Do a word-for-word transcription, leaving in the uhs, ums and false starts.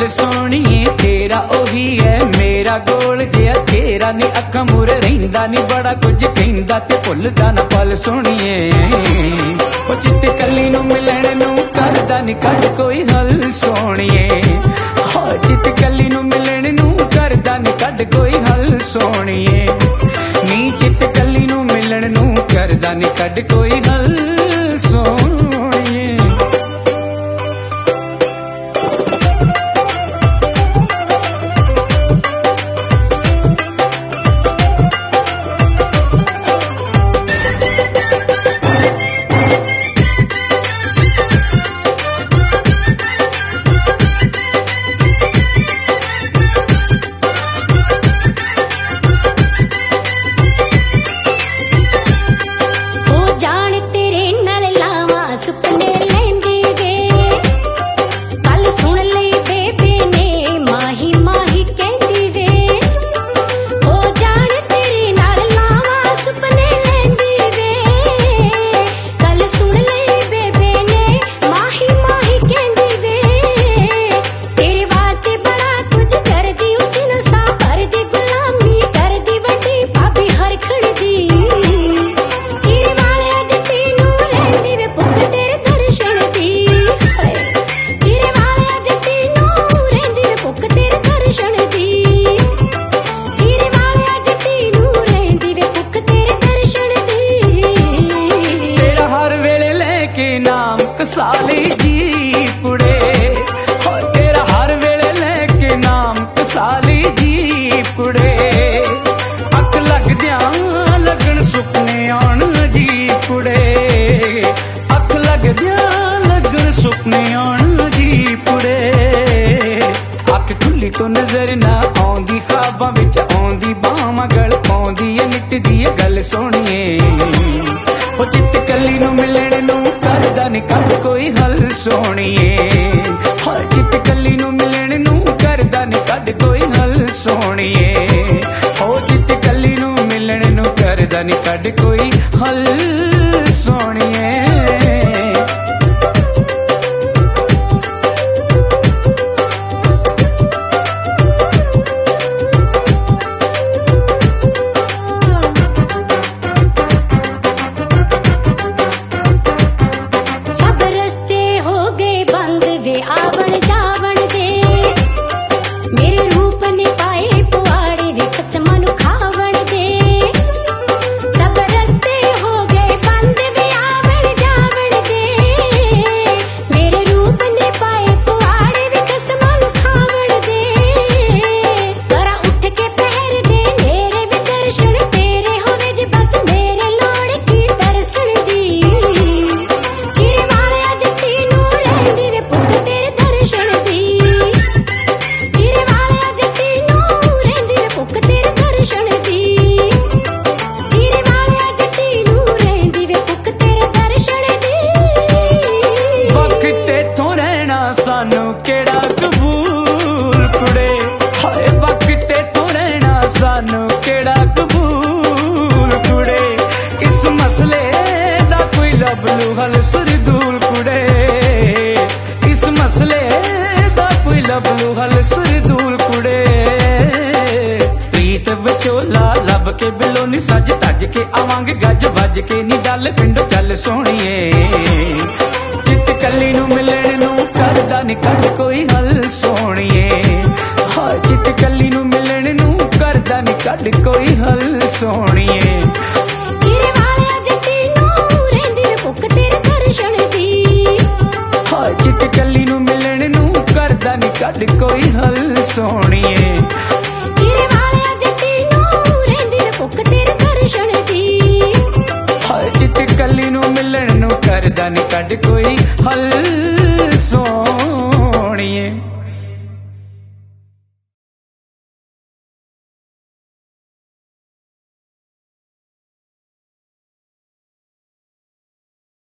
गल सोहणीए तेरा ओही है मेरा गोल जिहा तेरा नी अखां मूरे रहिंदा नी बड़ा कुछ कहिंदा ते भुलदा ना पल सोहणीए ओ चित कली नूं मिलण नूं करदा नी कढ कोई हल सोहणीए हो चित कली नूं मिलण नूं करदा नी कढ कोई हल सोहणीए नी चित कली नूं मिलण नूं करदा नी कढ कोई हल सोहणीए। कसाली जी कुड़े हो तेरा हर वेले लेके नाम कसाली जी कुड़े अख लगद्या लगन सुपने आन जी कुड़े अख लगद्या लगन सुपने आन जी कुड़े अख खुली तो नजर ना आउंदी ख्वाबां विच आउंदी बाहां गल पाउंदी ए नित दी गल सोहणीए ओ चित कली नूं मिलण नूं करदा नी कढ कोई हल सोहणीए हो चित कली नूं मिलण नूं करदा नी कढ कोई हल सोहणीए हो चित कली नूं मिलण नूं करदा नी कढ कोई हल सोहणीए। सानू केड़ा कबूल कुड़े हाय वक्त तो रहना सानू केड़ा कबूल कुड़े इस मसले दा कोई लब लू हल सरदूल कुड़े इस मसले दा कोई लब लू हल सरदूल कुड़े प्रीत विचोला लब के बिलो नी सज तज के आवांगे गज वज के नी डल पिंड चल सोहणीए चित कली नूं मिलण नूं करदा नी कढ कोई हल सोहणीए हाय चित कली नूं मिलण नूं करदा नी कढ कोई हल सोहणीए चिरे वालिया जट्टी नूं रहिंदी वे भुख तेरे दर्शन दी हाय चित कली नूं मिलण नूं करदा नी कढ कोई हल सोहणीए चिरे वालिया जट्टी नूं रहिंदी वे भुख तेरे दर्शन दी हाय चित कली नूं मिलण नूं करदा नी कढ कोई हल सो